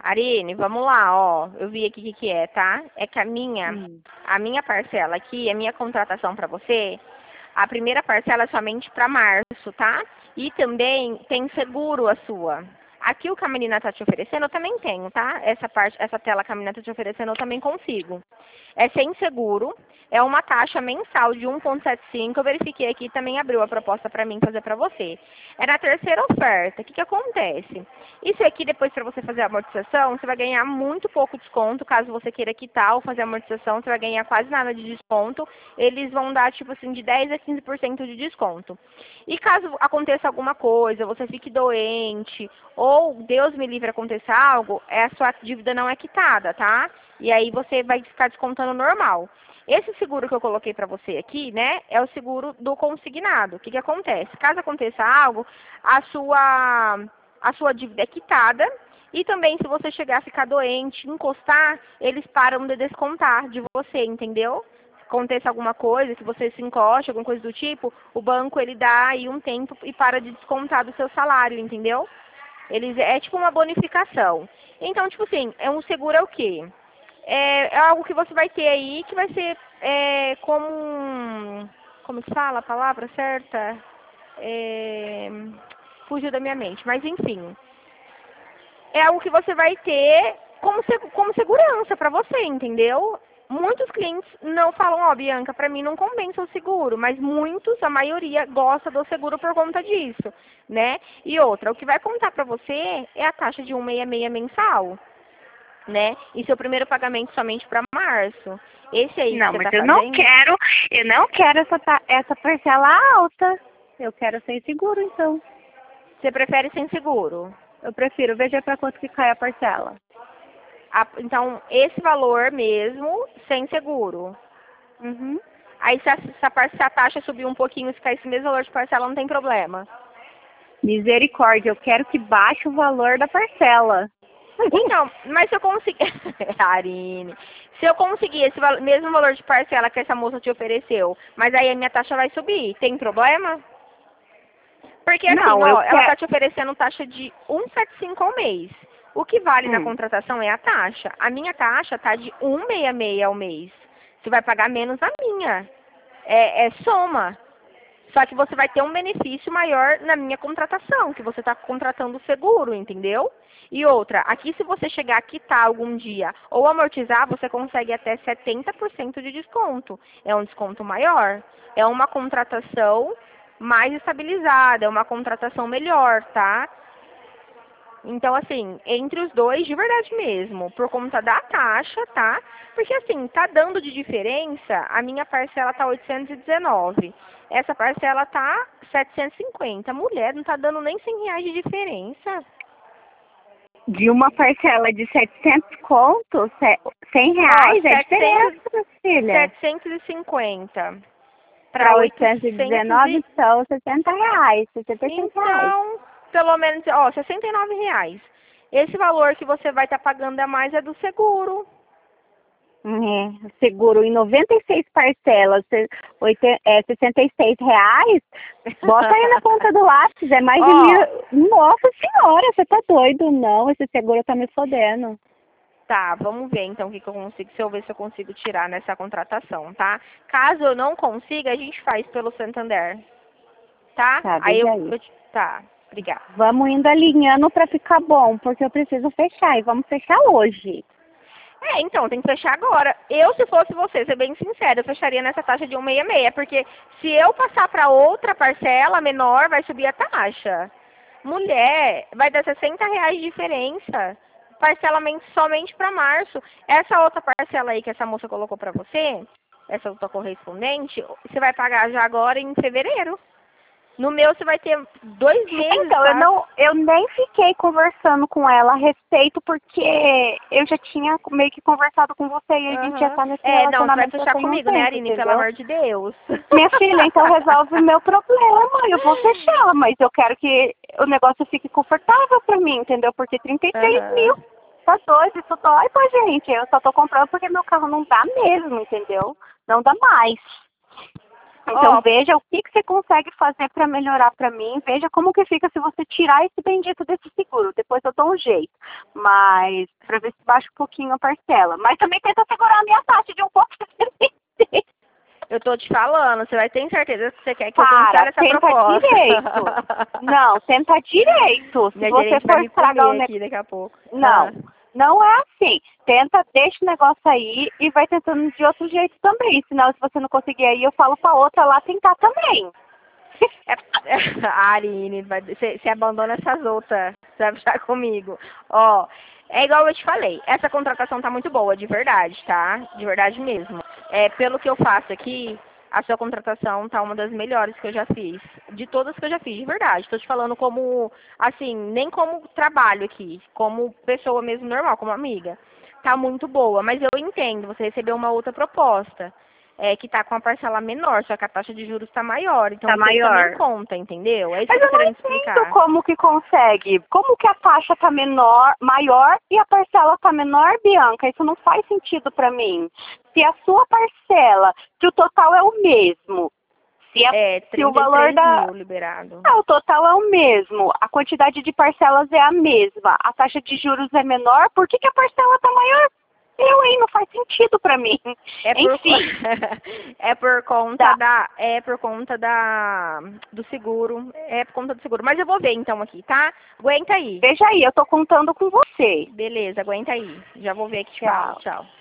Arine, vamos lá, ó. Eu vi aqui o que é, tá? É que a minha parcela aqui, a minha contratação para você, a primeira parcela é somente para março, tá? E também tem seguro a sua. Aqui o que a menina tá te oferecendo, eu também tenho, tá? Essa tela que a menina tá te oferecendo, eu também consigo. É sem seguro, é uma taxa mensal de 1,75. Eu verifiquei aqui, também abriu a proposta para mim fazer para você. É na terceira oferta. O que acontece? Isso aqui, depois para você fazer a amortização, você vai ganhar muito pouco desconto. Caso você queira quitar ou fazer a amortização, você vai ganhar quase nada de desconto. Eles vão dar, tipo assim, de 10 a 15% de desconto. E caso aconteça alguma coisa, você fique doente, ou Deus me livre aconteça algo, a sua dívida não é quitada, tá? E aí você vai ficar descontando normal. Esse seguro que eu coloquei para você aqui, né, é o seguro do consignado. O que acontece? Caso aconteça algo, a sua dívida é quitada, e também se você chegar a ficar doente, encostar, eles param de descontar de você, entendeu? Se aconteça alguma coisa, que você se encoste, alguma coisa do tipo, o banco ele dá aí um tempo e para de descontar do seu salário, entendeu? É tipo uma bonificação. Então, tipo assim, um seguro é o quê? É algo que você vai ter aí, que vai ser como como que fala a palavra certa? Fugiu da minha mente, mas enfim. É algo que você vai ter como segurança para você, entendeu? Muitos clientes não falam, ó, Bianca, para mim não compensa o seguro, mas muitos, a maioria, gosta do seguro por conta disso, né? E outra, o que vai contar para você é a taxa de 1,66 mensal, né? E seu primeiro pagamento somente para março. Esse aí que Não, você mas tá fazendo, eu não quero essa parcela alta. Eu quero sem seguro, então. você prefere sem seguro. Eu prefiro, veja para quanto que cai a parcela. Então, esse valor mesmo, sem seguro. Uhum. Aí se a taxa subir um pouquinho, se cair esse mesmo valor de parcela, não tem problema. Misericórdia, eu quero que baixe o valor da parcela. Então, mas se eu conseguir... Arine, se eu conseguir esse mesmo valor de parcela que essa moça te ofereceu, mas aí a minha taxa vai subir, tem problema? Porque assim, Não, eu ó, ela quero. tá te oferecendo taxa de 1,75 ao mês. O que vale na contratação é a taxa. A minha taxa tá de 1,66 ao mês. Você vai pagar menos a minha. É soma. Só que você vai ter um benefício maior na minha contratação, que você está contratando o seguro, entendeu? E outra, aqui se você chegar a quitar algum dia ou amortizar, você consegue até 70% de desconto. É um desconto maior. É uma contratação mais estabilizada, é uma contratação melhor, tá? Então, assim, entre os dois, de verdade mesmo, por conta da taxa, tá? Porque, assim, tá dando de diferença, a minha parcela tá 819. Essa parcela tá 750. Mulher, não tá dando nem R$ 100 de diferença. De uma parcela de 700 contos, Ó, R$ 100 é diferença, minha filha. 750 para Para 800 819 são R$ 60, R$ 66. Então, pelo menos, ó, R$ 69. Esse valor que você vai estar pagando a mais é do seguro. Seguro em 96 parcelas, R$ 66. Bota aí na ponta do lápis, é mais de Ó, 1.000. Nossa senhora, você tá doido? Não, esse seguro tá me fodendo. tá, vamos ver então o que eu consigo, se eu ver se eu consigo tirar nessa contratação, tá? Caso eu não consiga, a gente faz pelo Santander, tá? Tá, Aí veja aí. tá, obrigada. Vamos indo alinhando pra ficar bom, porque eu preciso fechar e vamos fechar hoje. Então, tem que fechar agora. Eu, se fosse você, ser bem sincera, eu fecharia nessa taxa de 1,66, porque se eu passar para outra parcela menor, vai subir a taxa. Mulher, vai dar R$ 60 de diferença. Parcelamento somente para março. Essa outra parcela aí que essa moça colocou para você, essa outra correspondente, você vai pagar já agora em fevereiro. No meu, você vai ter 2 meses, Então, tá? eu nem fiquei conversando com ela a respeito, porque eu já tinha meio que conversado com você e a gente já Aham. tá nesse Não, você vai relacionamento já fechar tem um comigo, né, tempo, Arine? Pelo entendeu? amor de Deus. Minha filha, então resolve o meu problema, eu vou fechar, mas eu quero que o negócio fique confortável pra mim, entendeu? Porque 33 mil, Aham. tá doido, isso dói pra gente. Eu só tô comprando porque meu carro não dá mesmo, entendeu? Não dá mais. Então veja o que você consegue fazer para melhorar para mim, veja como que fica se você tirar esse bendito desse seguro, depois eu dou um jeito, mas para ver se baixa um pouquinho a parcela, mas também tenta segurar a minha taxa de um pouco. Eu tô te falando, você vai ter certeza que você quer que eu cancele essa proposta. Direito. Não, tenta direito. Se você for estragar o negócio daqui a pouco. Não, não é assim. Tenta, deixa o negócio aí e vai tentando de outro jeito também. Senão, se você não conseguir aí, eu falo pra outra lá tentar também. Aline, você abandona essas outras, você vai ficar comigo. Ó, é igual eu te falei, essa contratação tá muito boa, de verdade, tá? De verdade mesmo. Pelo que eu faço aqui, a sua contratação tá uma das melhores que eu já fiz. De todas que eu já fiz, de verdade. Tô te falando como, assim, nem como trabalho aqui, como pessoa mesmo normal, como amiga. Tá muito boa, mas eu entendo, você recebeu uma outra proposta. Que tá com a parcela menor, só que a taxa de juros tá maior. Então, isso também conta, entendeu? É isso que eu tô querendo explicar. Mas eu não entendo como que consegue. Como que a taxa tá maior e a parcela tá menor, Bianca? Isso não faz sentido pra mim. Se a sua parcela, se o total é o mesmo, se o valor mil liberado. O total é o mesmo, a quantidade de parcelas é a mesma, a taxa de juros é menor, por que a parcela tá maior? Não faz sentido pra mim. Enfim. É por conta do seguro. É por conta do seguro. Mas eu vou ver então aqui, tá? Aguenta aí. Veja aí, eu tô contando com você. Beleza, aguenta aí. Já vou ver aqui. Tchau. Tchau.